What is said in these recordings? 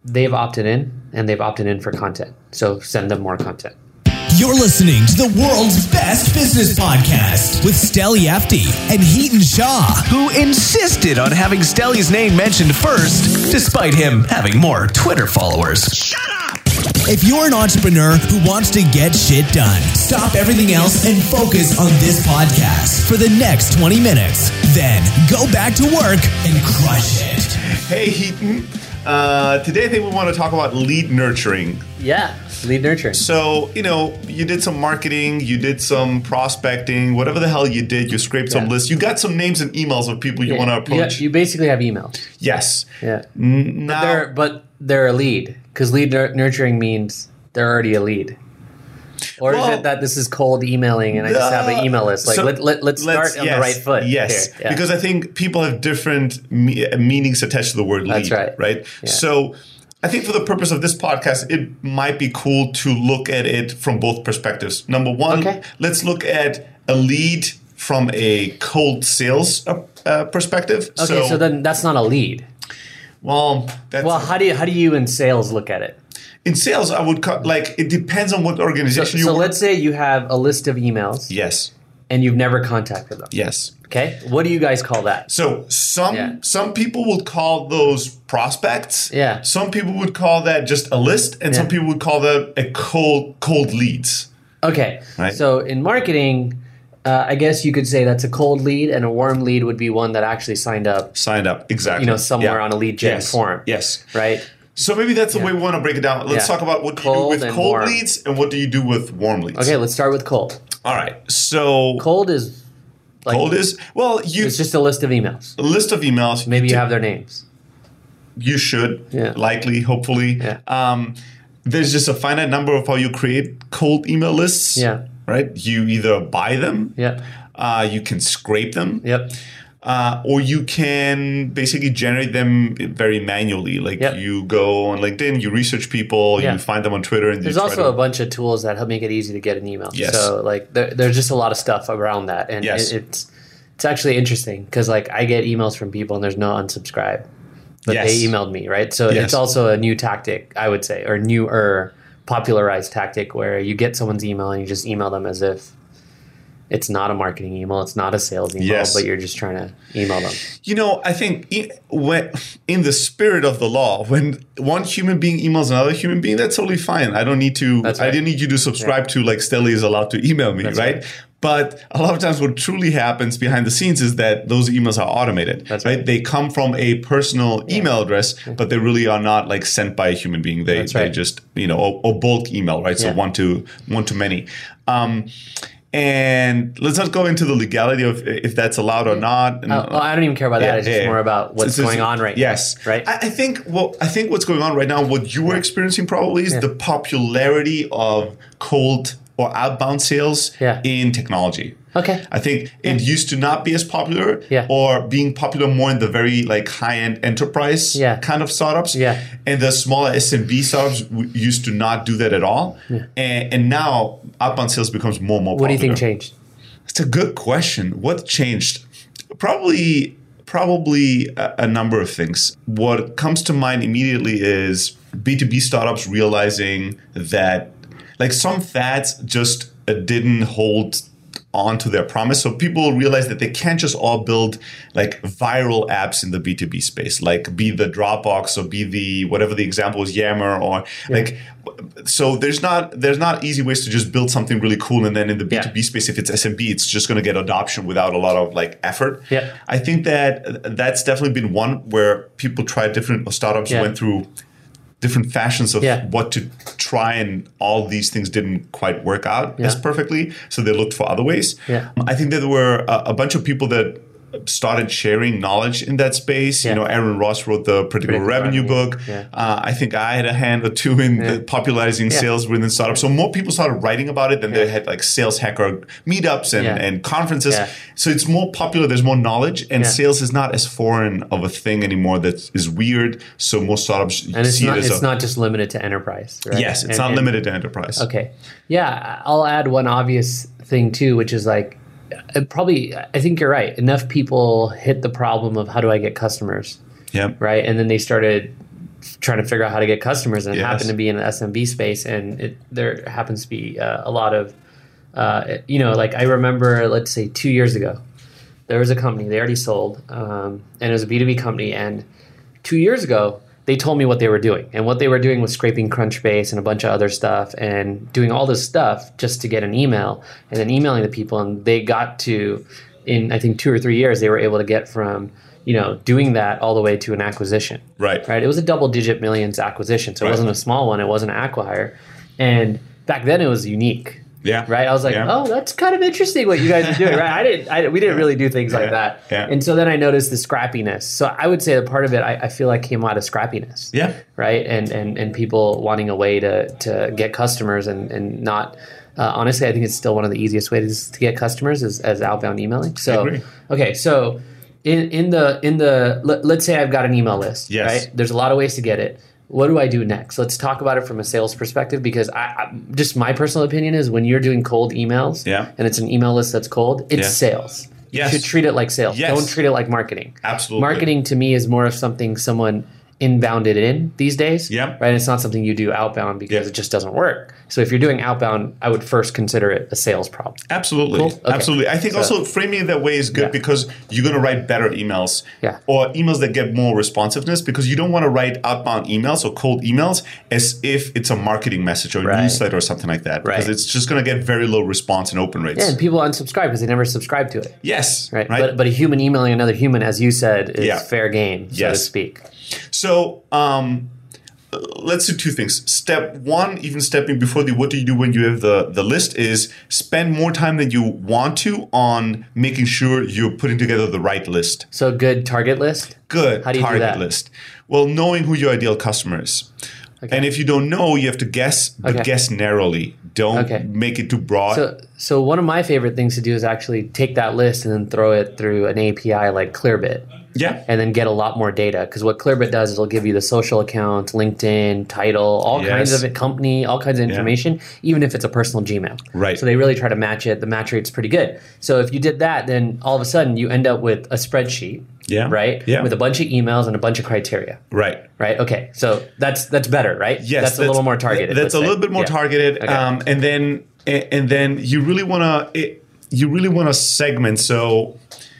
they've opted in, and they've opted in for content. So send them more content. You're listening to the world's best business podcast with Steli Efti and Heaton Shaw, who insisted on having Steli's name mentioned first, despite him having more Twitter followers. Shut up! If you're an entrepreneur who wants to get shit done, stop everything else and focus on this podcast for the next 20 minutes. Then go back to work and crush it. Hey, Heaton. Today I think we want to talk about lead nurturing. Yeah, lead nurturing. So, you did some marketing, you did some prospecting, whatever the hell you did, you scraped some lists. You got some names and emails of people you want to approach. You basically have emails. Yes. Yeah. Now, But they're a lead, because lead nurturing means they're already a lead. Or is it that this is cold emailing and I just have an email list? Like, let's start on the right foot. Yes, here. Yeah. Because I think people have different meanings attached to the word lead. That's right. Yeah. So I think for the purpose of this podcast, it might be cool to look at it from both perspectives. Number one, let's look at a lead from a cold sales perspective. Okay, so then that's not a lead. Well, how do you in sales look at it? In sales, I would it depends on what organization you work. So let's say you have a list of emails. Yes. And you've never contacted them. Yes. Okay. What do you guys call that? So some people would call those prospects. Yeah. Some people would call that just a list, and some people would call that a cold leads. Okay. Right. So in marketing, I guess you could say that's a cold lead, and a warm lead would be one that actually signed up. Exactly. Somewhere on a lead gen form. Yes. Right. So maybe that's the way we want to break it down. Let's talk about what you do with cold leads and what do you do with warm leads. Okay, let's start with cold. All right. So cold is it's just a list of emails. A list of emails. Maybe you have their names. You should. Yeah. Likely, hopefully. Yeah. There's just a finite number of how you create cold email lists. Yeah. Right? You either buy them. Yep. You can scrape them. Yep. Or you can basically generate them very manually. You go on LinkedIn, you research people, you find them on Twitter. And there's also a bunch of tools that help make it easy to get an email. Yes. So there's just a lot of stuff around that. And it's actually interesting because I get emails from people and there's no unsubscribe. But they emailed me, right? So it's also a new tactic, I would say, or newer popularized tactic where you get someone's email and you just email them as if it's not a marketing email. It's not a sales email, but you're just trying to email them. I think in the spirit of the law, when one human being emails another human being, that's totally fine. I don't need to. Right. I didn't need you to subscribe to Steli is allowed to email me, right? But a lot of times, what truly happens behind the scenes is that those emails are automated. That's right. They come from a personal email address, but they really are not sent by a human being. They just or bulk email, right? So one to many. And let's not go into the legality of if that's allowed or not. And, I don't even care about that. It's just more about what's going on right now. Yes. Right. I think what's going on right now, what you were experiencing probably is the popularity of cold or outbound sales in technology. Okay. I think it used to not be as popular or being popular more in the very high-end enterprise kind of startups. Yeah. And the smaller SMB startups used to not do that at all. Yeah. And now outbound sales becomes more and more popular. What do you think changed? It's a good question. What changed? Probably a number of things. What comes to mind immediately is B2B startups realizing that some fads just didn't hold on to their promise. So people realize that they can't just all build viral apps in the B2B space, be the Dropbox or be the whatever the example is, Yammer or so there's not easy ways to just build something really cool and then in the B2B space, if it's SMB, it's just going to get adoption without a lot of effort. Yeah. I think that's definitely been one where people tried different startups went through different fashions of what to try, and all these things didn't quite work out as perfectly. So they looked for other ways. Yeah. I think that there were a bunch of people that started sharing knowledge in that space. Yeah. Aaron Ross wroght the Predictable Revenue book. Yeah. I think I had a hand or two in the popularizing sales within startups. So more people started writing about it, and they had sales hacker meetups and conferences. Yeah. So it's more popular. There's more knowledge, and sales is not as foreign of a thing anymore that is weird. So most startups see it as it's not just limited to enterprise, right? Yes, it's not limited to enterprise. Okay. Yeah, I'll add one obvious thing too, which is I think you're right. Enough people hit the problem of how do I get customers? Yep. Right. And then they started trying to figure out how to get customers, and it happened to be in the SMB space, and there happens to be a lot of, like I remember, let's say 2 years ago, there was a company, they already sold, and it was a B2B company, and 2 years ago, they told me what they were doing. And what they were doing was scraping Crunchbase and a bunch of other stuff and doing all this stuff just to get an email and then emailing the people. And they got to, in I think 2 or 3 years, they were able to get from, doing that all the way to an acquisition. Right. It was a double-digit millions acquisition. So it wasn't a small one. It wasn't an acqui-hire. And back then it was unique. Yeah. Right. I was like, oh, that's kind of interesting what you guys are doing. Right. We didn't really do things like that. Yeah. And so then I noticed the scrappiness. So I would say that part of it, I feel like came out of scrappiness. Yeah. Right. And people wanting a way to get customers and not, honestly, I think it's still one of the easiest ways to get customers as outbound emailing. So, I agree. Okay. So in the let's say I've got an email list. Yes. Right. There's a lot of ways to get it. What do I do next? Let's talk about it from a sales perspective, because I just my personal opinion is when you're doing cold emails and it's an email list that's cold, it's sales. Yes. You should treat it like sales. Yes. Don't treat it like marketing. Absolutely. Marketing to me is more of something someone inbounded in these days. Yeah. Right. It's not something you do outbound because it just doesn't work. So if you're doing outbound, I would first consider it a sales problem. Absolutely. Cool? Okay. Absolutely. I think also framing it that way is good because you're going to write better emails or emails that get more responsiveness, because you don't want to write outbound emails or cold emails as if it's a marketing message or a newsletter or something like that, because it's just going to get very low response and open rates. Yeah, and people unsubscribe because they never subscribe to it. Yes. Right. But a human emailing another human, as you said, is fair game, so to speak. So let's do two things. Step one, even stepping before what do you do when you have the list, is spend more time than you want to on making sure you're putting together the right list. So good target list? Good How do you target do that? list. Well, knowing who your ideal customer is. Okay. And if you don't know, you have to guess, but guess narrowly. Don't make it too broad. So one of my favorite things to do is actually take that list and then throw it through an API like Clearbit. Yeah. And then get a lot more data. Because what Clearbit does is it'll give you the social account, LinkedIn, title, all kinds of it, company, all kinds of information, even if it's a personal Gmail. Right. So they really try to match it. The match rate's pretty good. So if you did that, then all of a sudden you end up with a spreadsheet. Yeah. Right? Yeah. With a bunch of emails and a bunch of criteria. Right. Right? Okay. So that's better, right? Yes. That's a little more targeted. That's a little bit more targeted. Okay. And then you really want to segment. So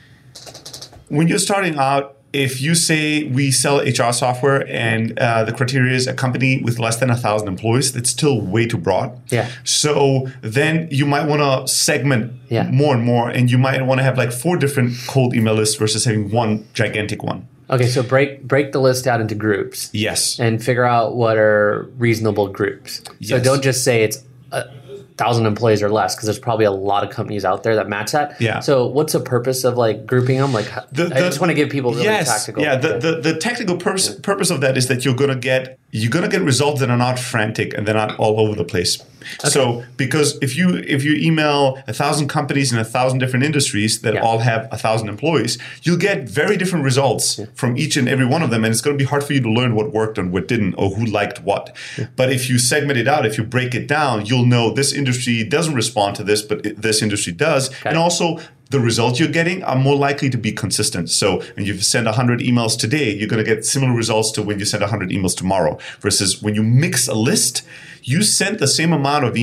when you're starting out, if you say we sell HR software and the criteria is a company with less than 1,000 employees, that's still way too broad. Yeah. So then you might want to segment more and more, and you might want to have like 4 different cold email lists versus having one gigantic one. Okay, so break the list out into groups. Yes. And figure out what are reasonable groups. So don't just say it's 1,000 employees or less, because there's probably a lot of companies out there that match that. Yeah. So what's the purpose of like grouping them? Like I just want to give people really tactical. Yeah. The technical purpose of that is that you're gonna get results that are not frantic and they're not all over the place. Okay. So because if you email 1,000 companies in 1,000 different industries that all have 1,000 employees, you'll get very different results from each and every one of them, and it's going to be hard for you to learn what worked and what didn't, or who liked what. Yeah. But if you segment it out, if you break it down, you'll know this industry doesn't respond to this, but this industry does, and also the results you're getting are more likely to be consistent. So when you send 100 emails today, you're going to get similar results to when you send 100 emails tomorrow. Versus when you mix a list, you send the same amount of emails